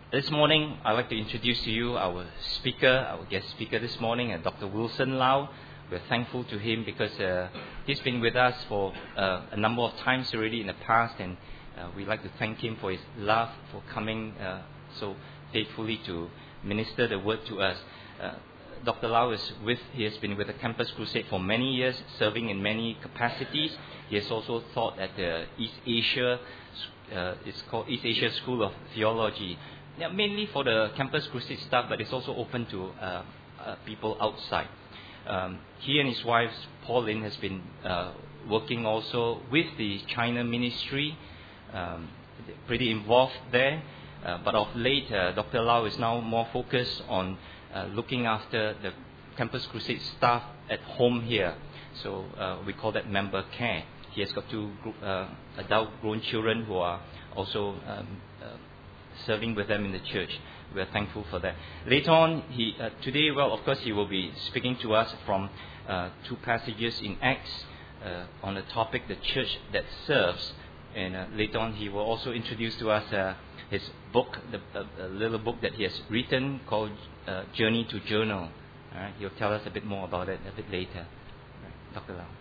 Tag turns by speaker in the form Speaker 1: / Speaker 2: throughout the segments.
Speaker 1: This morning, I'd like to introduce to you our speaker, our guest speaker this morning, Dr. Wilson Lau. We're thankful to him because he's been with us for a number of times already in the past, and we'd like to thank him for his love, for coming so faithfully to minister the word to us. Dr. Lau he has been with the Campus Crusade for many years, serving in many capacities. He has also taught at the East Asia, it's called East Asia School of Theology. Mainly for the Campus Crusade staff, but it's also open to people outside. He and his wife, Pauline, has been working also with the China ministry, pretty involved there. But of late, Dr. Lau is now more focused on looking after the Campus Crusade staff at home here. So we call that member care. He has got two adult grown children who are also serving with them in the church. We are thankful for that. Later on, today, of course, he will be speaking to us from two passages in Acts on the topic, the church that serves. And later on, he will also introduce to us his book, the little book that he has written called Journey to Journal. All right, he'll tell us a bit more about it a bit later. Right. Dr. Lau.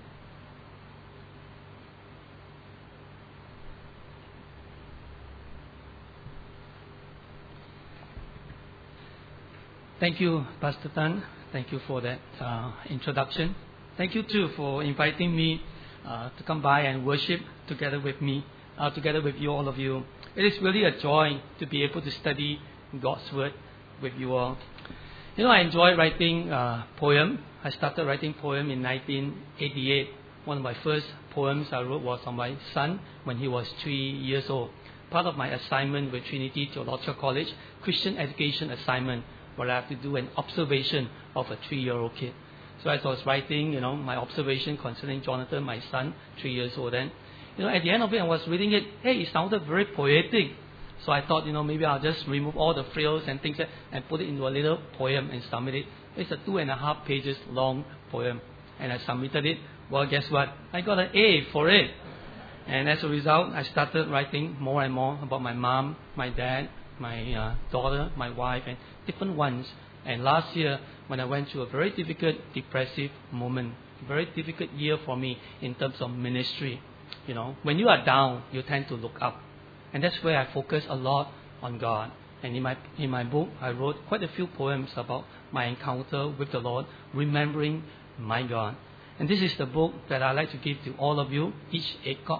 Speaker 2: Thank you, Pastor Tan. Thank you for that introduction. Thank you too for inviting me to come by and worship together with me, together with you, all of you. It is really a joy to be able to study God's Word with you all. You know, I enjoy writing poem. I started writing poem in 1988. One of my first poems I wrote was on my son when he was 3 years old. Part of my assignment with Trinity Theological College, Christian education assignment, where I have to do an observation of a 3-year-old kid. So as I was writing, my observation concerning Jonathan, my son, 3 years old then, at the end of it, I was reading it. Hey, it sounded very poetic. So I thought, maybe I'll just remove all the frills and things and put it into a little poem and submit it. It's a 2.5 pages long poem. And I submitted it. Well, guess what? I got an A for it. And as a result, I started writing more and more about my mom, my dad, my daughter, my wife, and different ones. And last year, when I went through a very difficult, depressive moment, very difficult year for me in terms of ministry. When you are down, you tend to look up. And that's where I focus a lot on God. And in my book, I wrote quite a few poems about my encounter with the Lord, remembering my God. And this is the book that I like to give to all of you, each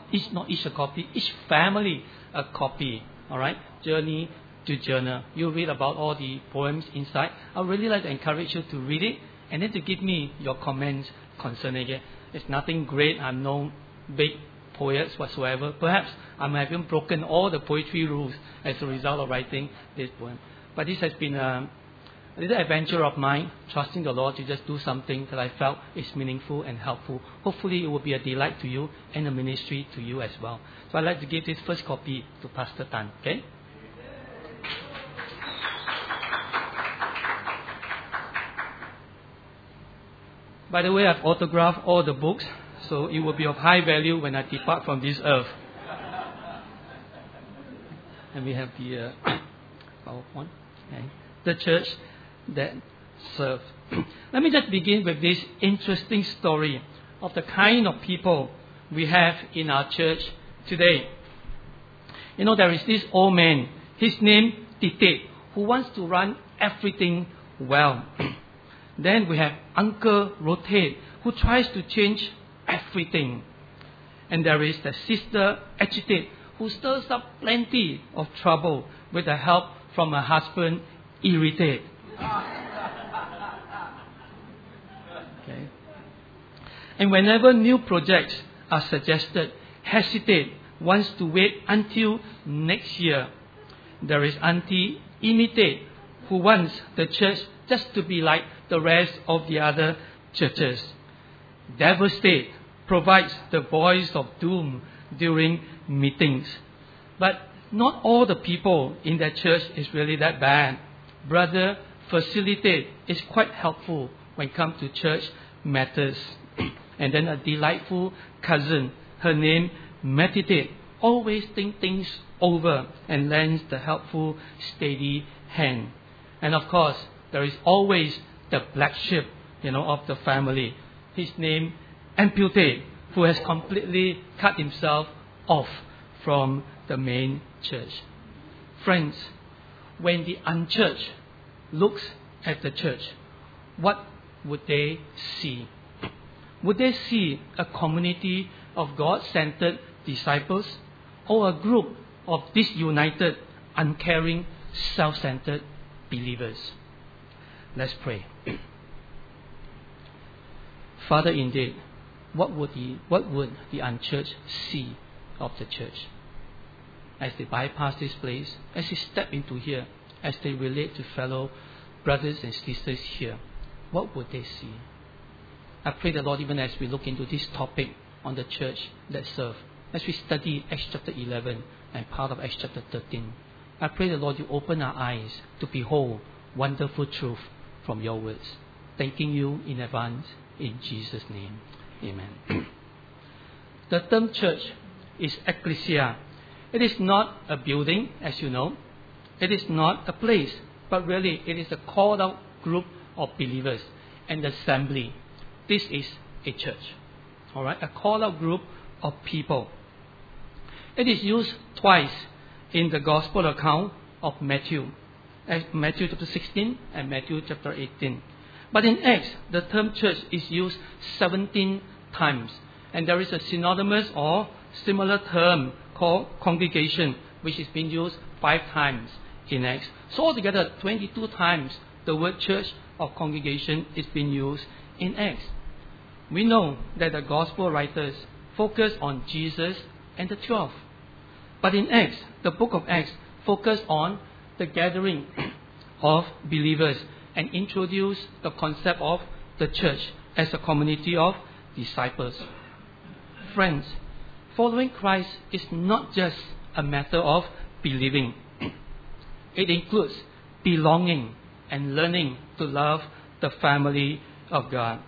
Speaker 2: a copy, each family a copy. All right, Journey to Journal. You read about all the poems inside. I would really like to encourage you to read it and then to give me your comments concerning it. It's nothing great. I'm no big poets whatsoever. Perhaps I might have even broken all the poetry rules as a result of writing this poem. But this has been a little adventure of mine, trusting the Lord to just do something that I felt is meaningful and helpful. Hopefully it will be a delight to you and a ministry to you as well. So I'd like to give this first copy to Pastor Tan. Okay? By the way, I've autographed all the books, so it will be of high value when I depart from this earth. And we have the PowerPoint. Okay. The church that serves. Let me just begin with this interesting story of the kind of people we have in our church today. There is this old man, his name Tite, who wants to run everything well. Then we have Uncle Rotate, who tries to change everything. And there is the Sister Agitate, who stirs up plenty of trouble with the help from her husband, Irritate. Okay. And whenever new projects are suggested, Hesitate wants to wait until next year. There is Auntie Imitate, who wants the church just to be like the rest of the other churches. Devastate provides the voice of doom during meetings. But not all the people in that church is really that bad. Brother Facilitate is quite helpful when it comes to church matters. And then a delightful cousin, her name Meditate, always think things over and lends the helpful, steady hand. And of course, there is always the black sheep, of the family. His name, Ampute, who has completely cut himself off from the main church. Friends, when the unchurched looks at the church, what would they see? Would they see a community of God-centered disciples or a group of disunited, uncaring, self-centered believers? Let's pray. Father, indeed, what would the unchurched see of the church? As they bypass this place, as they step into here, as they relate to fellow brothers and sisters here, what would they see? I pray the Lord, even as we look into this topic on the church that serve, as we study Acts chapter 11 and part of Acts chapter 13, I pray the Lord, you open our eyes to behold wonderful truth from your words. Thanking you in advance, in Jesus' name. Amen. The term church is ecclesia. It is not a building, as you know. It is not a place, but really it is a called out group of believers, an assembly. This is a church. Alright, a called out group of people. It is used twice in the gospel account of Matthew. Matthew chapter 16 and Matthew chapter 18. But in Acts, the term church is used 17 times. And there is a synonymous or similar term called congregation, which is being used 5 times in Acts. So altogether, 22 times the word church or congregation is being used in Acts. We know that the gospel writers focus on Jesus and the 12. But in Acts, the book of Acts focus on the gathering of believers and introduce the concept of the church as a community of disciples. Friends, following Christ is not just a matter of believing. It includes belonging and learning to love the family of God.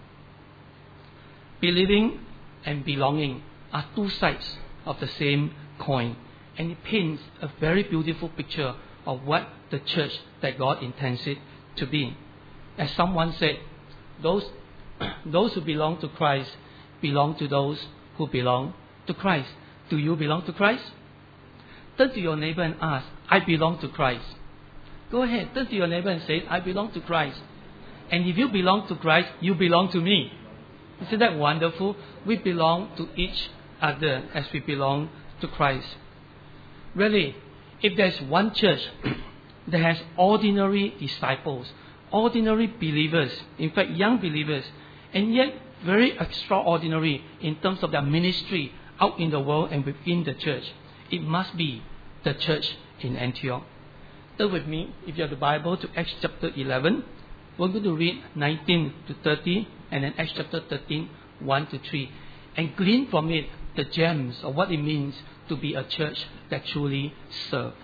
Speaker 2: Believing and belonging are two sides of the same coin, and it paints a very beautiful picture of what the church that God intends it to be. As someone said, those who belong to Christ belong to those who belong to Christ. Do you belong to Christ? Turn to your neighbor and ask, I belong to Christ. Go ahead, turn to your neighbor and say, I belong to Christ. And if you belong to Christ, you belong to me. Isn't that wonderful? We belong to each other as we belong to Christ. Really, if there's one church that has ordinary disciples, ordinary believers, in fact young believers, and yet very extraordinary in terms of their ministry out in the world and within the church, it must be the church in Antioch. Turn with me, if you have the Bible, to Acts chapter 11. We're going to read 19 to 30 and then Acts chapter 13, 1 to 3, and glean from it the gems of what it means to be a church that truly serves.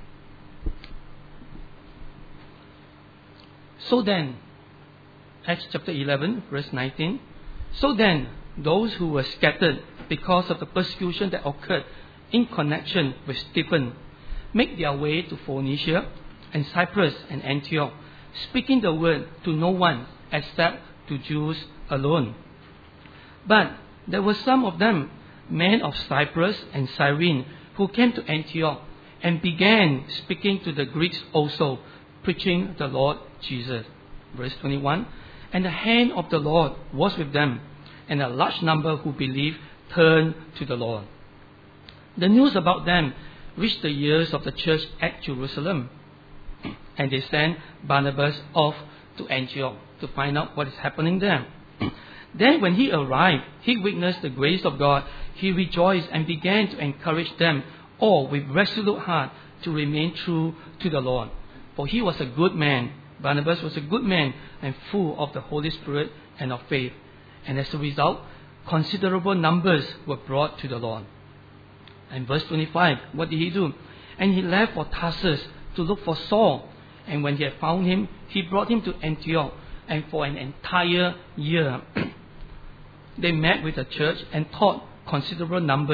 Speaker 2: So then, Acts chapter 11, verse 19. So then, those who were scattered because of the persecution that occurred in connection with Stephen make their way to Phoenicia and Cyprus and Antioch, speaking the word to no one except to Jews alone. But there were some of them, men of Cyprus and Cyrene, who came to Antioch and began speaking to the Greeks also, preaching the Lord Jesus. Verse 21, and the hand of the Lord was with them, and a large number who believed turned to the Lord. The news about them reached the ears of the church at Jerusalem, and they sent Barnabas off to Antioch to find out what is happening there. Then when he arrived, he witnessed the grace of God. He rejoiced and began to encourage them all with resolute heart to remain true to the Lord. For he was a good man. Barnabas was a good man and full of the Holy Spirit and of faith. And as a result, considerable numbers were brought to the Lord. And verse 25, what did he do? And he left for Tarsus to look for Saul. And when he had found him, he brought him to Antioch. And for an entire year, they met with the church and taught considerable numbers.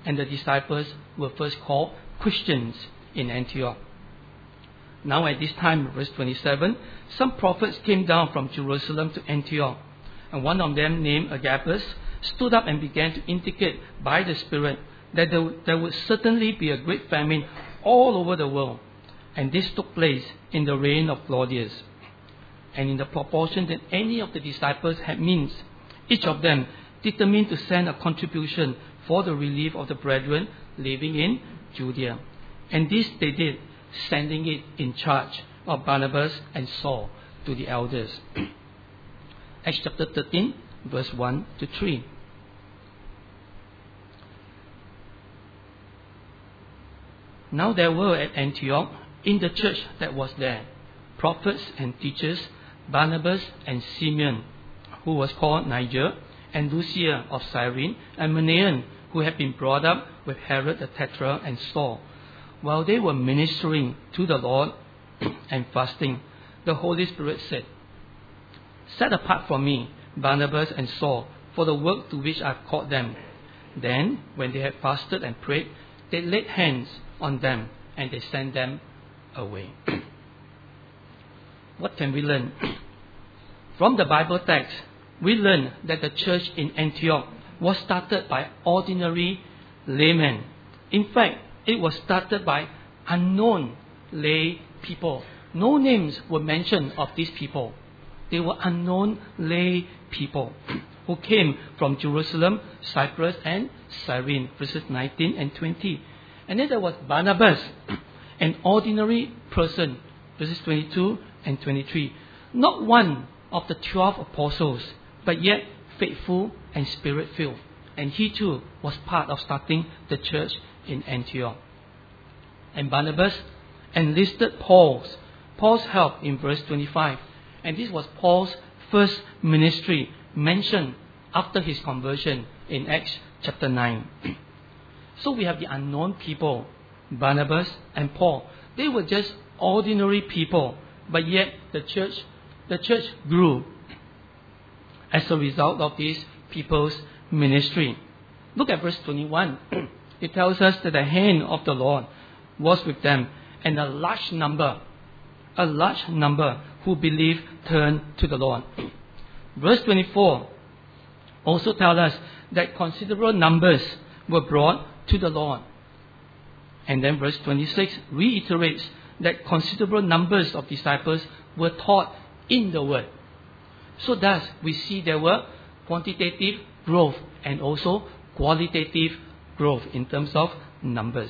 Speaker 2: and the disciples were first called Christians in Antioch. Now at this time, verse 27, some prophets came down from Jerusalem to Antioch, and one of them, named Agabus, stood up and began to indicate by the Spirit that there would certainly be a great famine all over the world. And this took place in the reign of Claudius. And in the proportion that any of the disciples had means, each of them determined to send a contribution for the relief of the brethren living in Judea. And this they did, sending it in charge of Barnabas and Saul to the elders. Acts chapter 13, verse 1 to 3. Now there were at Antioch, in the church that was there, prophets and teachers, Barnabas and Simeon, who was called Niger, and Lucia of Cyrene, and Manaen, who had been brought up with Herod the Tetrarch and Saul. While they were ministering to the Lord and fasting, the Holy Spirit said, "Set apart for me Barnabas and Saul for the work to which I have called them." Then, when they had fasted and prayed, they laid hands on them and they sent them away. What can we learn? From the Bible text, we learn that the church in Antioch was started by ordinary laymen. In fact, it was started by unknown lay people. No names were mentioned of these people. They were unknown lay people who came from Jerusalem, Cyprus, and Cyrene, verses 19 and 20. And then there was Barnabas, an ordinary person, verses 22 and 23. Not one of the 12 apostles, but yet faithful and spirit-filled. And he too was part of starting the church in Antioch. And Barnabas enlisted Paul's help in verse 25. And this was Paul's first ministry mentioned after his conversion in Acts chapter 9. So we have the unknown people, Barnabas and Paul. They were just ordinary people, but yet the church grew as a result of these people's ministry. Look at verse 21. It tells us that the hand of the Lord was with them, and a large number who believed turned to the Lord. Verse 24 also tells us that considerable numbers were brought to the Lord. And then verse 26 reiterates that considerable numbers of disciples were taught in the Word. So thus, we see there were quantitative growth and also qualitative growth in terms of numbers.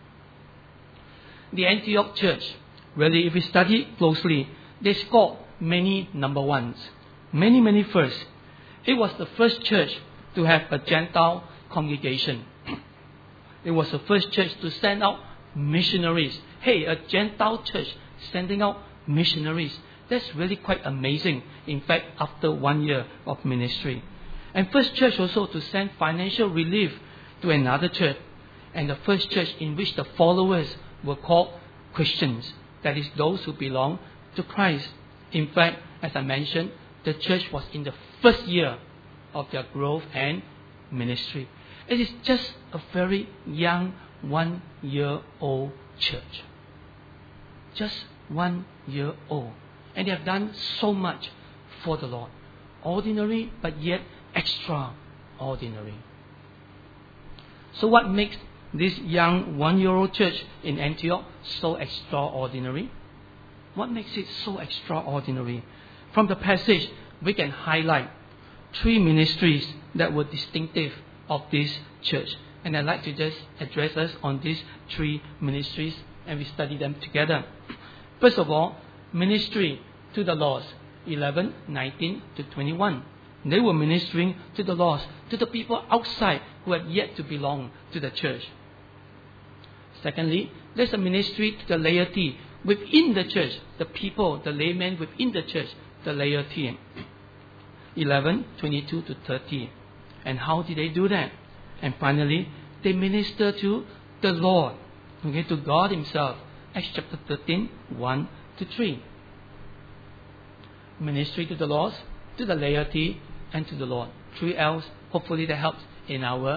Speaker 2: The Antioch church, really, if we study closely, they scored many number ones, many firsts. It was the first church to have a Gentile congregation. It was the first church to send out missionaries. Hey, a Gentile church sending out missionaries. That's really quite amazing. In fact, after 1 year of ministry. And first church also to send financial relief to another church. And the first church in which the followers were called Christians. That is, those who belong to Christ. In fact, as I mentioned, the church was in the first year of their growth and ministry. It is just a very young 1-year-old church. Just 1 year old. And they have done so much for the Lord. Ordinary, but yet extraordinary. So what makes this young 1-year-old church in Antioch so extraordinary? What makes it so extraordinary? From the passage, we can highlight 3 ministries that were distinctive of this church. And I'd like to just address us on these 3 ministries, and we study them together. First of all, ministry to the lost, 11, 19 to 21. They were ministering to the lost, to the people outside who had yet to belong to the church. Secondly, there's a ministry to the laity within the church, the people, the laymen within the church, the laity. 11, 22 to 30. And how did they do that? And finally, they minister to the Lord, to God Himself. Acts chapter 13, 1 to 3. Ministry to the lost, to the laity, and to the Lord. 3 L's. Hopefully that helps in our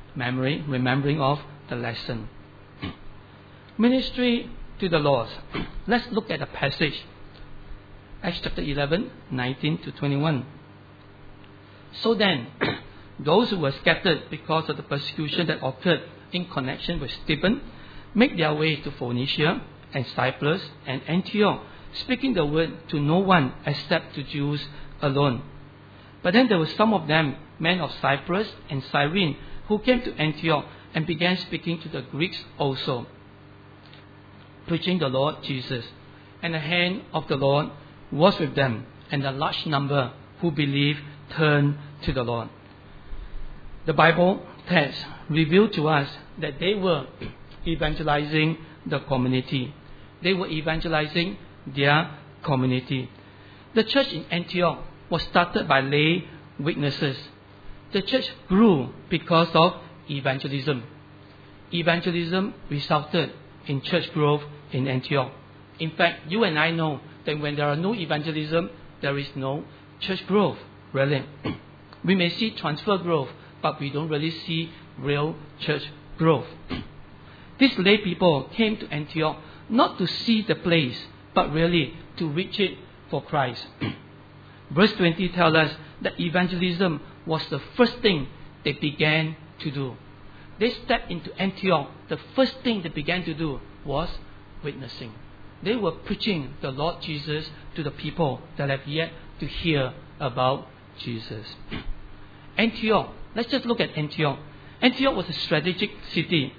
Speaker 2: remembering of the lesson. Ministry to the lost. Let's look at a passage. Acts chapter 11, 19 to 21. So then, those who were scattered because of the persecution that occurred in connection with Stephen make their way to Phoenicia and Cyprus and Antioch, speaking the word to no one except to Jews alone. But then there were some of them, men of Cyprus and Cyrene, who came to Antioch and began speaking to the Greeks also, preaching the Lord Jesus. And the hand of the Lord was with them, and a large number who believed turned to the Lord. The Bible text revealed to us that they were evangelizing the community. They were evangelizing their community. The church in Antioch was started by lay witnesses. The church grew because of evangelism. Evangelism resulted in church growth in Antioch. In fact, you and I know that when there are no evangelism, there is no church growth, really. We may see transfer growth, but we don't really see real church growth. These lay people came to Antioch not to see the place, but really to reach it for Christ. Verse 20 tells us that evangelism was the first thing they began to do. They stepped into Antioch. The first thing they began to do was witnessing. They were preaching the Lord Jesus to the people that have yet to hear about Jesus. Antioch. Let's just look at Antioch. Antioch was a strategic city.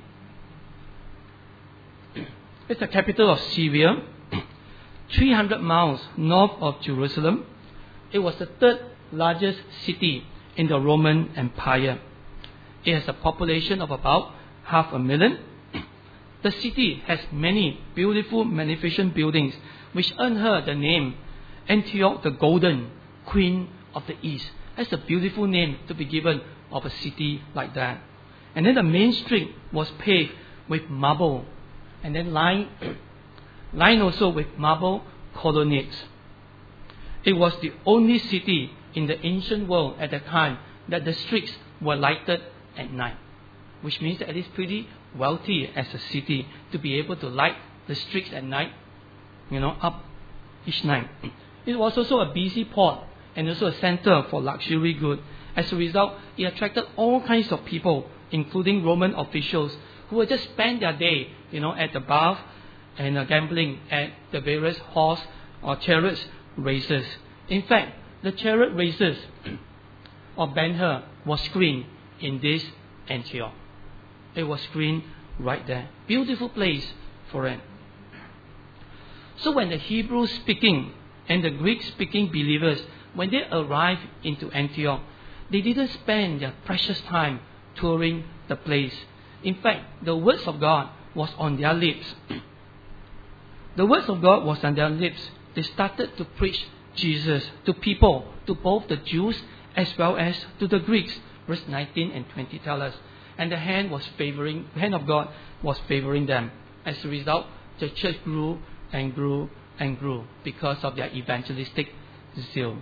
Speaker 2: It's the capital of Syria, 300 miles north of Jerusalem. It was the third largest city in the Roman Empire. It has a population of about 500,000. The city has many beautiful, magnificent buildings, which earned her the name Antioch the Golden, Queen of the East. That's a beautiful name to be given of a city like that. And then the main street was paved with marble, and then lined also with marble colonnades. It was the only city in the ancient world at that time that the streets were lighted at night, which means that it is pretty wealthy as a city to be able to light the streets at night, up each night. It was also a busy port and also a center for luxury goods. As a result, it attracted all kinds of people, including Roman officials, who would just spend their day, at the bath and gambling at the various horse or chariots races. In fact, the chariot races of Ben-Hur was screened in this Antioch. It was screened right there. Beautiful place for it. So when the Hebrew speaking and the Greek speaking believers, when they arrived into Antioch, they didn't spend their precious time touring the place. In fact, the words of God was on their lips. The words of God was on their lips. They started to preach Jesus to people, to both the Jews as well as to the Greeks. Verse 19 and 20 tell us. And the hand of God was favoring them. As a result, the church grew and grew and grew because of their evangelistic zeal.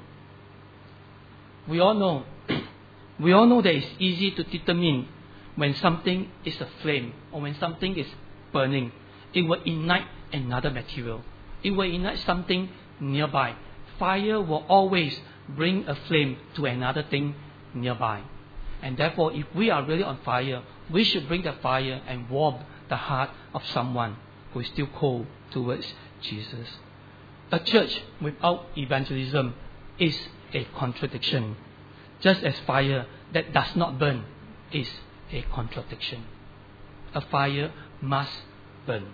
Speaker 2: We all know that it's easy to determine when something is aflame or when something is burning. It will ignite another material. It will ignite something nearby. Fire will always bring a flame to another thing nearby. And therefore, if we are really on fire, we should bring the fire and warm the heart of someone who is still cold towards Jesus. A church without evangelism is a contradiction, just as fire that does not burn is a contradiction. A fire must burn.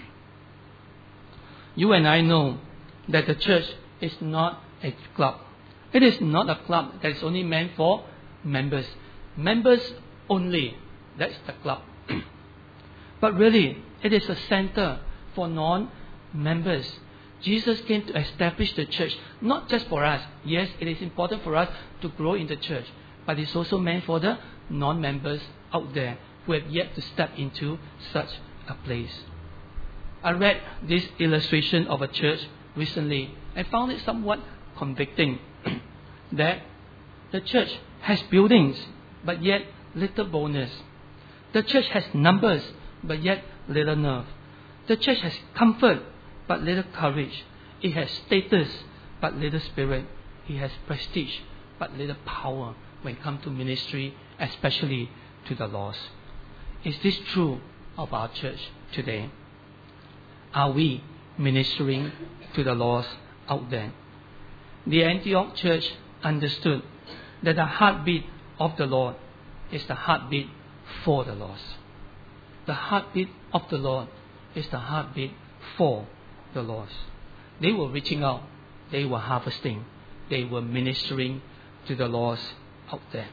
Speaker 2: You and I know that the church is not a club. It is not a club that is only meant for members. Members only, that's the club. But really, it is a center for non-members. Jesus came to establish the church, not just for us. Yes, it is important for us to grow in the church, but it's also meant for the non-members out there who have yet to step into such a place. I read this illustration of a church recently and found it somewhat convicting that the church has buildings, but yet little bonus. The church has numbers, but yet little nerve. The church has comfort, but little courage. It has status, but little spirit. It has prestige, but little power when it comes to ministry, especially to the lost. Is this true of our church today? Are we ministering to the lost out there? The Antioch church understood that the heartbeat of the Lord is the heartbeat for the lost. The heartbeat of the Lord is the heartbeat for the lost. They were reaching out. They were harvesting. They were ministering to the lost out there.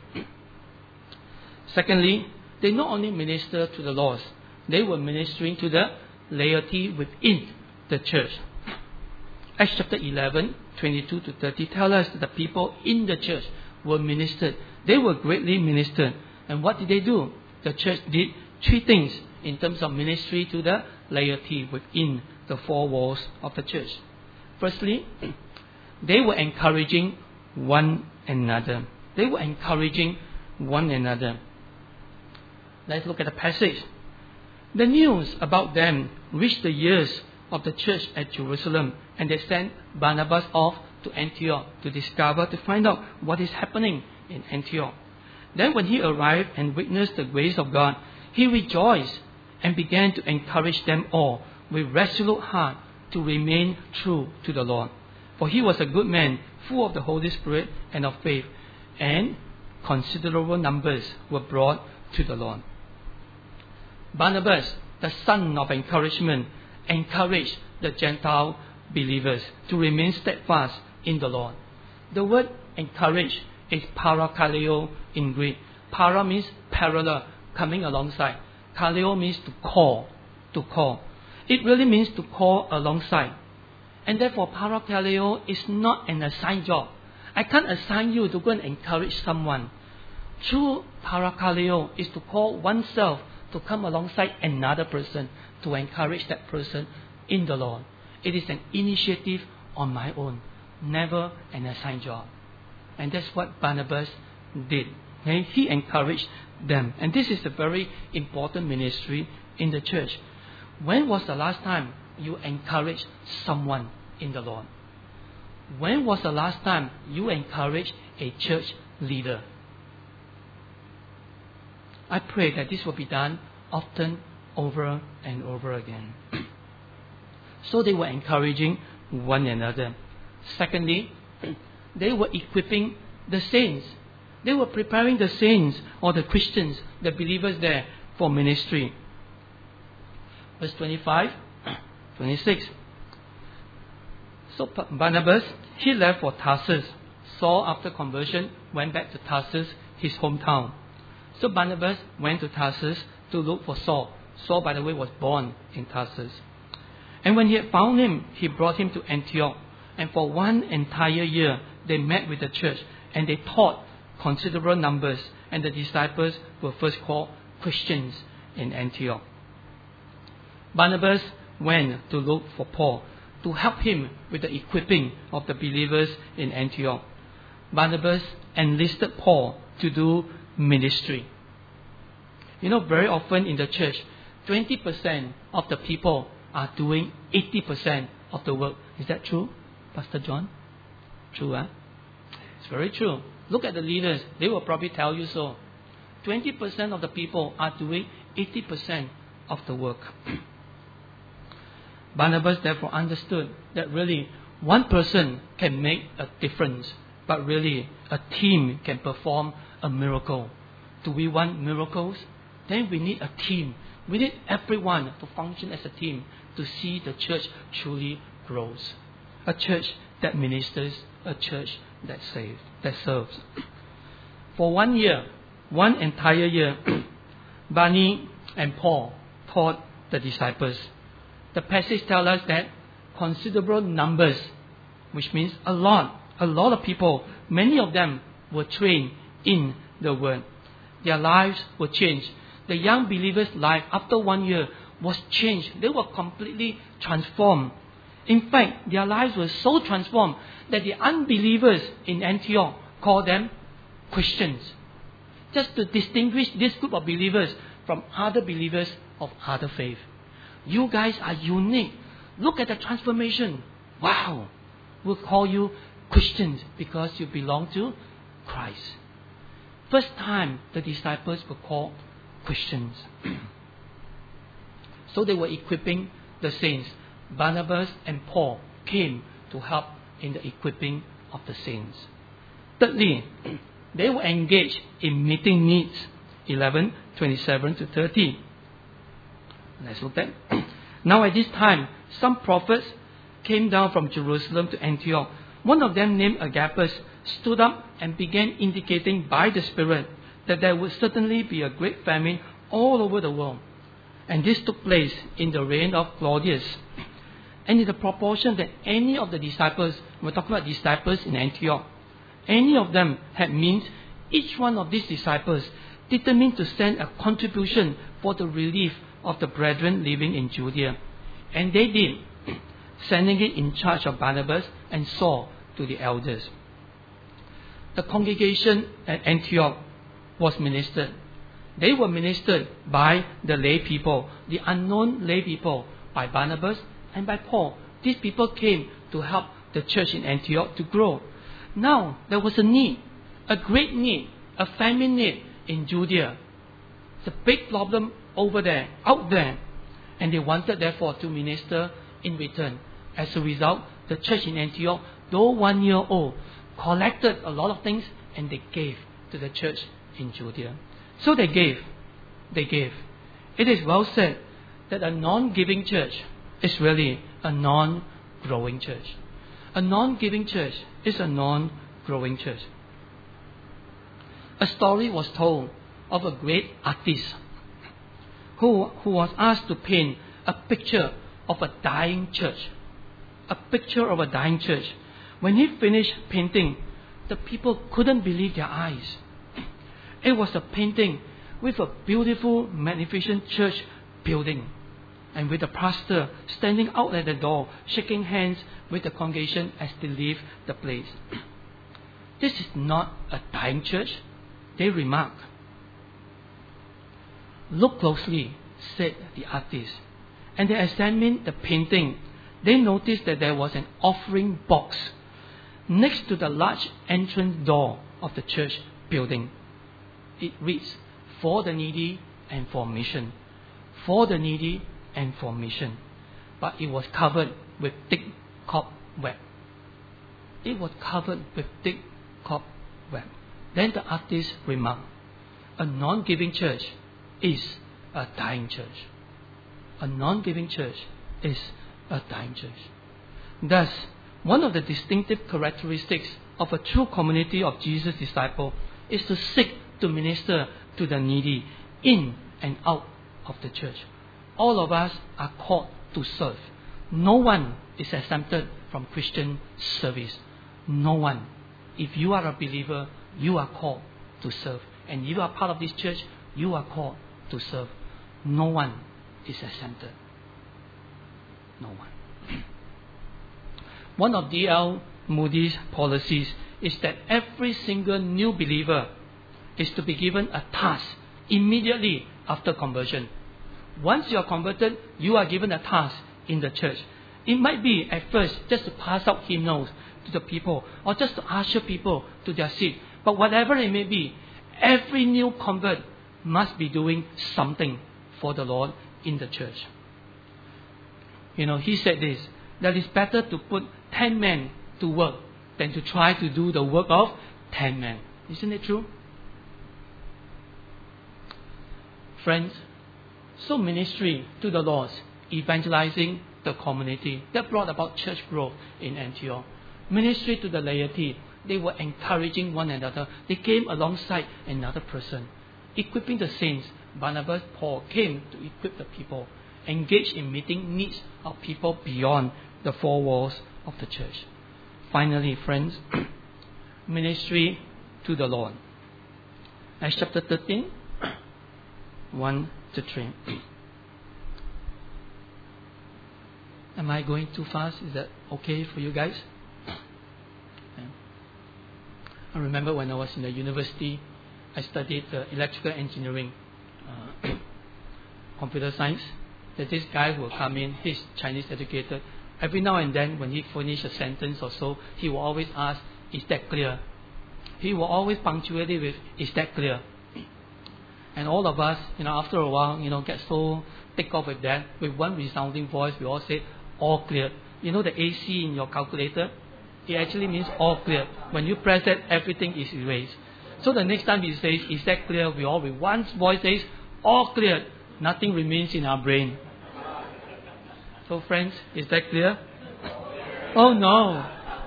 Speaker 2: Secondly, they not only minister to the lost, they were ministering to the laity within the church. Acts chapter 11, 22 to 30 tell us that the people in the church were ministered. They were greatly ministered. And what did they do? The church did three things in terms of ministry to the laity within the four walls of the church. Firstly, they were encouraging one another. They were encouraging one another. Let's look at the passage. The news about them reached the ears of the church at Jerusalem, and they sent Barnabas off to Antioch to find out what is happening in Antioch. Then when he arrived and witnessed the grace of God, he rejoiced and began to encourage them all with resolute heart to remain true to the Lord. For he was a good man, full of the Holy Spirit and of faith, and considerable numbers were brought to the Lord. Barnabas, the son of encouragement, encouraged the Gentile believers to remain steadfast in the Lord. The word encourage is parakaleo in Greek. Para means parallel, coming alongside. Kaleo means to call. To call. It really means to call alongside. And therefore, parakaleo is not an assigned job. I can't assign you to go and encourage someone. True parakaleo is to call oneself to come alongside another person to encourage that person in the Lord. It is an initiative on my own, never an assigned job. And that's what Barnabas did. Okay? He encouraged them. And this is a very important ministry in the church. When was the last time you encouraged someone in the Lord? When was the last time you encouraged a church leader? I pray that this will be done often, over and over again. So they were encouraging one another. Secondly, they were equipping the saints. They were preparing the saints or the Christians, the believers there, for ministry. Verse 25, 26. So Barnabas, he left for Tarsus. Saul, after conversion, went back to Tarsus, his hometown. So Barnabas went to Tarsus to look for Saul. Saul, by the way, was born in Tarsus. And when he had found him, he brought him to Antioch. And for 1 entire year, they met with the church and they taught considerable numbers. And the disciples were first called Christians in Antioch. Barnabas went to look for Paul to help him with the equipping of the believers in Antioch. Barnabas enlisted Paul to do ministry. You know, very often in the church, 20% of the people are doing 80% of the work. Is that true, Pastor John? True, huh? It's very true. Look at the leaders. They will probably tell you so. 20% of the people are doing 80% of the work. Barnabas therefore understood that really one person can make a difference, but really a team can perform a miracle. Do we want miracles? Then we need a team. We need everyone to function as a team to see the church truly grows. A church that ministers, a church that saves, that serves. For 1 year, 1 entire year, Barney and Paul taught the disciples. The passage tells us that considerable numbers, which means a lot of people, many of them were trained in the word. Their lives were changed. The young believers' life after 1 year was changed. They were completely transformed. In fact, their lives were so transformed that the unbelievers in Antioch called them Christians. Just to distinguish this group of believers, from other believers of other faith. You guys are unique. Look at the transformation. Wow. We'll call you Christians because you belong to Christ. First time the disciples were called Christians. So they were equipping the saints. Barnabas and Paul came to help in the equipping of the saints. Thirdly, they were engaged in meeting needs. 11:27 to 30. Let's look at. Now at this time, some prophets came down from Jerusalem to Antioch. One of them, named Agabus, stood up and began indicating by the Spirit that there would certainly be a great famine all over the world. And this took place in the reign of Claudius. And in the proportion that any of the disciples, we're talking about disciples in Antioch, any of them had means, each one of these disciples determined to send a contribution for the relief of the brethren living in Judea. And they did, sending it in charge of Barnabas and Saul to the elders. The congregation at Antioch was ministered. They were ministered by the lay people, the unknown lay people, by Barnabas and by Paul. These people came to help the church in Antioch to grow. Now, there was a need, a great need, a famine need in Judea. It's a big problem over there, out there. And they wanted, therefore, to minister in return. As a result, the church in Antioch, though 1 year old, collected a lot of things and they gave to the church in Judea. So they gave. They gave. It is well said that a non-giving church is really a non-growing church. A non-giving church is a non-growing church. A story was told of a great artist who was asked to paint a picture of a dying church. A picture of a dying church. When he finished painting, the people couldn't believe their eyes. It was a painting with a beautiful, magnificent church building, and with the pastor standing out at the door, shaking hands with the congregation as they leave the place. This is not a dying church, they remarked. Look closely, said the artist. And they examined the painting. They noticed that there was an offering box next to the large entrance door of the church building. It reads, "For the needy and for mission." For the needy and for mission. But it was covered with thick cobweb. It was covered with thick cobweb. Then the artist remarked, a non-giving church is a dying church. A non-giving church is a dying church. Thus, one of the distinctive characteristics of a true community of Jesus' disciples is to seek to minister to the needy in and out of the church. All of us are called to serve. No one is exempted from Christian service. No one. If you are a believer, you are called to serve. And if you are part of this church, you are called to serve. No one is exempted. No one. One of D.L. Moody's policies is that every single new believer is to be given a task immediately after conversion. Once you are converted, you are given a task in the church. It might be at first just to pass out hymnals to the people or just to usher people to their seat. But whatever it may be, every new convert must be doing something for the Lord in the church. He said this, that it's better to put 10 men to work than to try to do the work of 10 men. Isn't it true? Friends, so ministry to the lost, evangelizing the community, that brought about church growth in Antioch. Ministry to the laity, they were encouraging one another. They came alongside another person. Equipping the saints, Barnabas, Paul came to equip the people, engaged in meeting needs of people beyond the four walls of the church. Finally, friends, ministry to the Lord. Acts chapter 13, 1 to 3. Am I going too fast? Is that okay for you guys? I remember when I was in the university, I studied electrical engineering. computer science. There's this guy who will come in, he's Chinese educated. Every now and then, when he finishes a sentence or so, he will always ask, is that clear? He will always punctuate it with, is that clear? And all of us, after a while, get so ticked off with that. With one resounding voice, we all say, all clear. The AC in your calculator? It actually means all clear. When you press that, everything is erased. So the next time he says, is that clear? We all with one voice says, all clear. Nothing remains in our brain. So friends, is that clear? Oh no.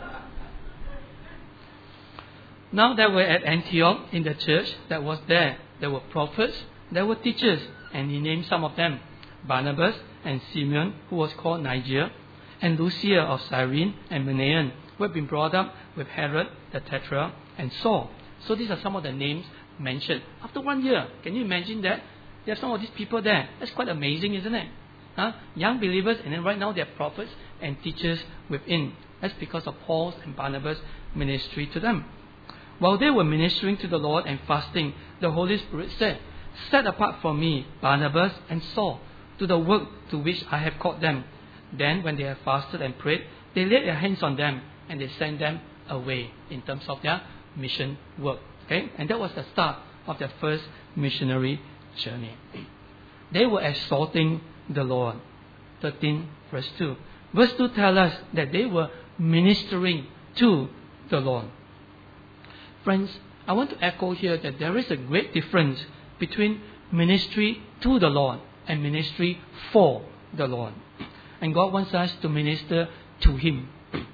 Speaker 2: Now that we're at Antioch in the church that was there were prophets, there were teachers, and he named some of them. Barnabas and Simeon, who was called Niger, and Lucia of Cyrene and Manaen, who had been brought up with Herod the Tetrarch, and Saul. So these are some of the names mentioned. After 1 year, can you imagine that? There are some of these people there. That's quite amazing, isn't it? Young believers, and then right now they are prophets and teachers within. That's because of Paul's and Barnabas' ministry to them. While they were ministering to the Lord and fasting, the Holy Spirit said, set apart for me Barnabas and Saul to the work to which I have called them. Then when they had fasted and prayed, they laid their hands on them and they sent them away in terms of their mission work. Okay? And that was the start of their first missionary journey. They were exalting the Lord. 13 verse 2. Verse 2 tells us that they were ministering to the Lord. Friends, I want to echo here that there is a great difference between ministry to the Lord and ministry for the Lord. And God wants us to minister to Him.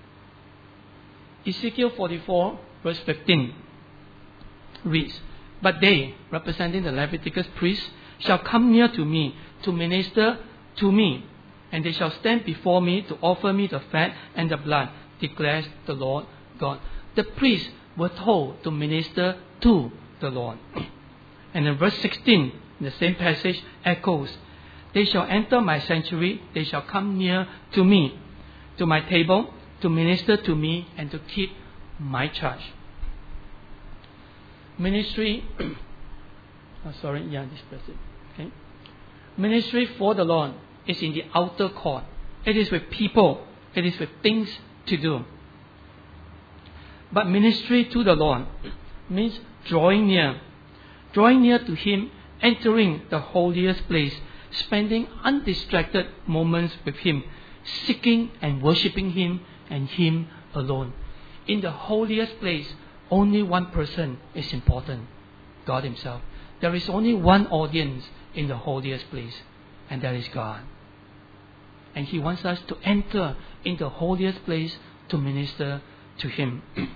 Speaker 2: Ezekiel 44 verse 15 reads, but they, representing the Leviticus priests, shall come near to me to minister to me, and they shall stand before me to offer me the fat and the blood, declares the Lord God. The priests were told to minister to the Lord. And in verse 16, the same passage echoes, they shall enter my sanctuary, they shall come near to me, to my table, to minister to me, and to keep my charge. Ministry, this person. Okay. Ministry for the Lord is in the outer court. It is with people. It is with things to do. But ministry to the Lord means drawing near to Him, entering the holiest place, spending undistracted moments with Him, seeking and worshipping Him and Him alone. In the holiest place, only one person is important, God Himself. There is only one audience in the holiest place, and that is God. And He wants us to enter in the holiest place to minister to Him.